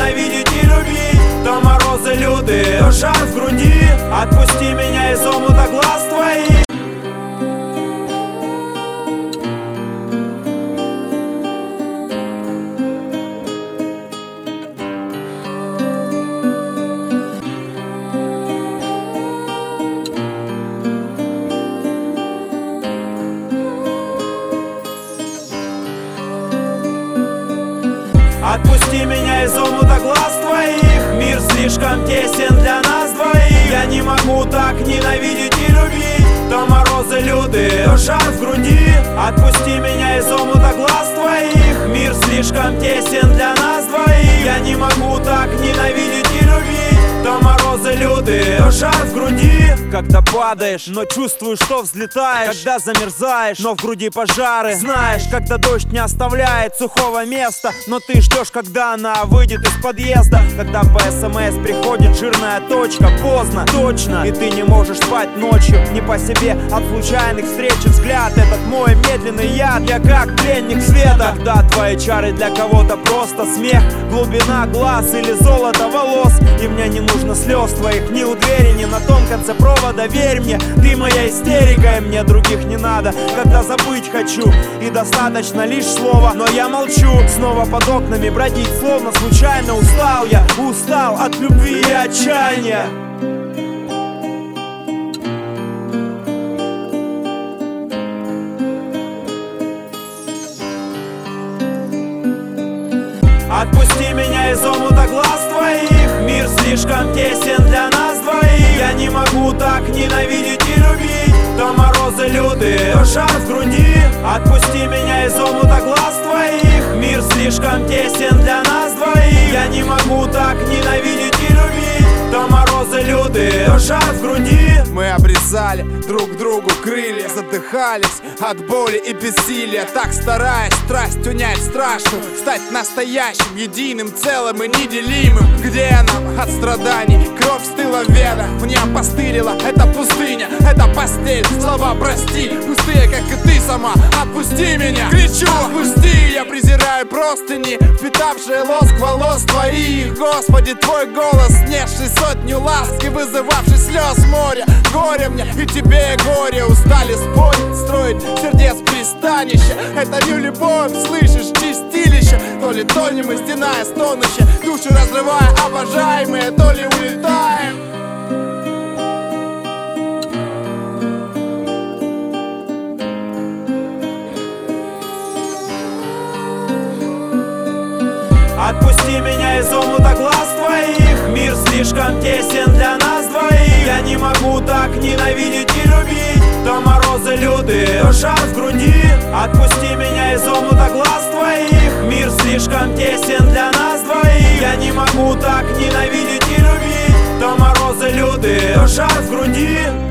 ненавидеть и любить. То морозы лютые, то жар в груди. Отпусти меня из омута глаз твоих. Отпусти меня из омута глаз твоих. Мир слишком тесен для нас двоих. Я не могу так ненавидеть и любить. То морозы лютые, то жар в груди. Отпусти меня из омута глаз твоих. Мир слишком тесен для нас двоих. Я не могу так ненавидеть и любить. То морозы лютые, то жар в груди. Когда падаешь, но чувствуешь, что взлетаешь. Когда замерзаешь, но в груди пожары. Знаешь, когда дождь не оставляет сухого места, но ты ждешь, когда она выйдет из подъезда. Когда по СМС приходит жирная точка. Поздно, точно, и ты не можешь спать ночью. Не по себе от случайных встреч и взгляд. Этот мой медленный яд, я как пленник света. Когда твои чары для кого-то просто смех, глубина глаз или золото волос. И мне не нужно слез твоих ни у двери, ни на том конце провода. Верь мне, ты моя истерика, и мне других не надо. Когда забыть хочу, и достаточно лишь слова. Но я молчу, снова под окнами бродить, словно случайно устал. Я устал от любви и отчаяния. Отпусти меня из омута глаз твоих. Мир слишком тесен для нас двоих. Я не могу так ненавидеть и любить. То морозы лютые, то жар в груди. Отпусти меня из омута глаз твоих. Мир слишком тесен для нас двоих. Я не могу так ненавидеть и любить. То морозы лютые, то жар в груди. Мы обрезали друг другу крылья, задыхались от боли и бессилия. Так стараясь страсть унять страшную, стать настоящим, единым, целым и неделимым. Где нам от страданий? Кровь стыла в венах, мне опостылила эта пустыня, эта постель. Слова прости, пустые, как и ты сама. Отпусти меня, кричу, отпусти. Я презираю простыни, впитавшие лоск волос твоих. Господи, твой голос, снесший сотню ласк и вызывавший слез моря. Горе мне и тебе горе. Устали спорить, строить сердец пристанище. Это не любовь, слышишь, чистилище. То ли тонем мы, стеная стонуще, души разрывая, обожаемые, то ли улетаем. Отпусти меня из омута глаз твоих. Мир слишком тесен для нас двоих. Я не могу так ненавидеть и любить. То морозы лютые, то жар в груди. Отпусти меня из омута глаз твоих. Мир слишком тесен для нас двоих. Я не могу так ненавидеть и любить. То морозы лютые, то жар в груди.